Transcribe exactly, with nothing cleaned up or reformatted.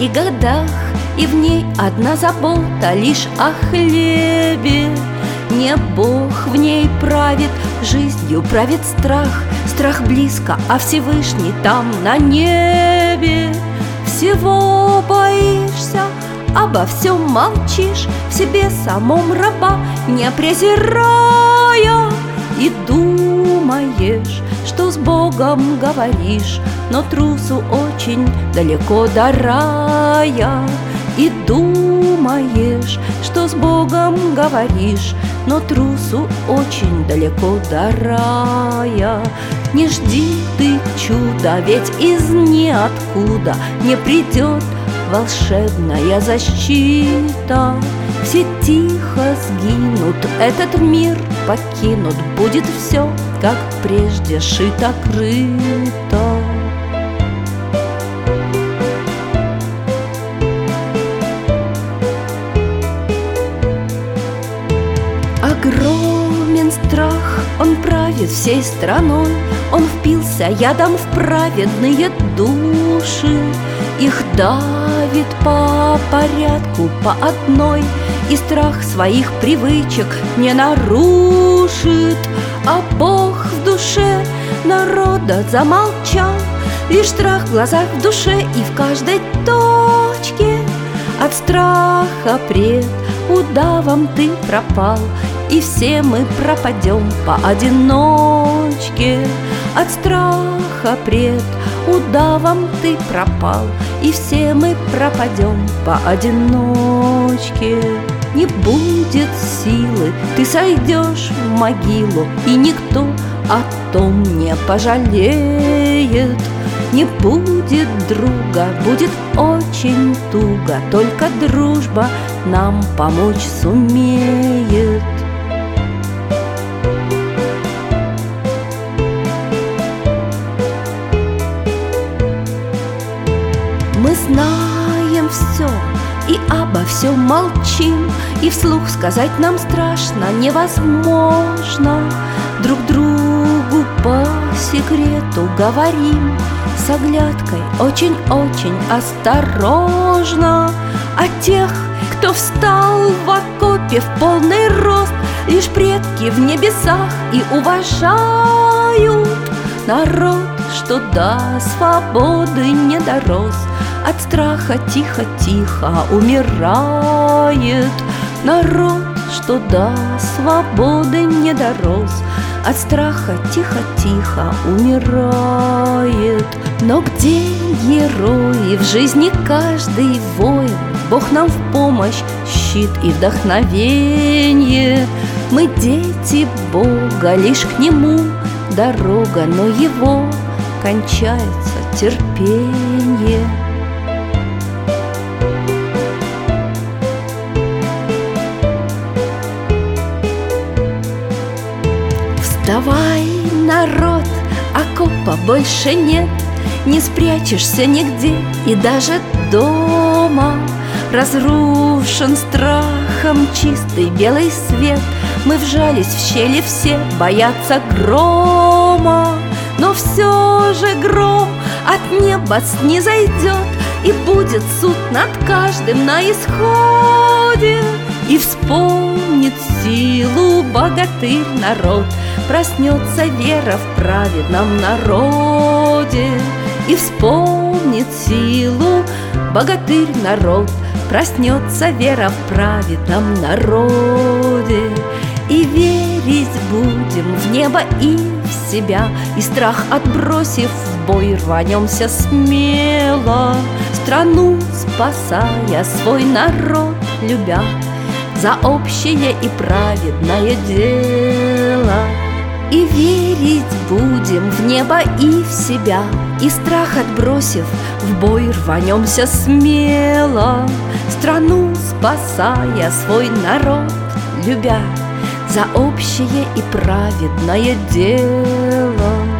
и годах, и в ней одна забота лишь о хлебе. Не Бог в ней правит, жизнью правит страх. Страх близко, а Всевышний там на небе. Всего боишься, обо всем молчишь, в себе самом раба не презирая. И думаешь, что с Богом говоришь, но трусу очень далеко до рая. И думаешь, что с Богом говоришь, но трусу очень далеко до рая. Не жди ты чуда, ведь из ниоткуда не придет волшебная защита. Все тихо сгинут, этот мир покинут, будет все, как прежде, шито-крыто. Огромен страх, он правит всей страной, он впился ядом в праведные души. Их давит по порядку, по одной, и страх своих привычек не нарушит. А Бог в душе народа замолчал, лишь страх в глазах, в душе и в каждой точке. От страха пред удавом ты пропал, и все мы пропадем поодиночке. От страха пред удавом ты пропал, и все мы пропадем поодиночке. Не будет силы, ты сойдешь в могилу, и никто о том не пожалеет. Не будет друга, будет очень туго, только дружба нам помочь сумеет. Мы знаем все и обо всем молчим, и вслух сказать нам страшно невозможно. Друг другу по секрету говорим, с оглядкой очень-очень осторожно. А тех, кто встал в окопе в полный рост, лишь предки в небесах и уважают. Народ, что до свободы не дорос, от страха тихо-тихо умирает. Народ, что до свободы не дорос, от страха тихо-тихо умирает. Но где герои в жизни каждый воин? Бог нам в помощь, щит и вдохновенье. Мы дети Бога, лишь к Нему дорога, но Его кончается терпенье. Вставай, народ, окопа больше нет, не спрячешься нигде и даже дома. Разрушен страхом чистый белый свет, мы вжались в щели все, боятся грома. Но все же гром от неба снизойдет, и будет суд над каждым на исходе. И вспомнит силу богатырь народ, проснется вера в праведном народе. И вспомнит силу богатырь народ, проснется вера в праведном народе. И верить будем в небо и в себя, и страх отбросив, в бой рванемся смело, страну спасая, свой народ любя, за общее и праведное дело. И верить будем в небо и в себя, и страх отбросив, в бой рванемся смело, страну спасая, свой народ любя, за общее и праведное дело.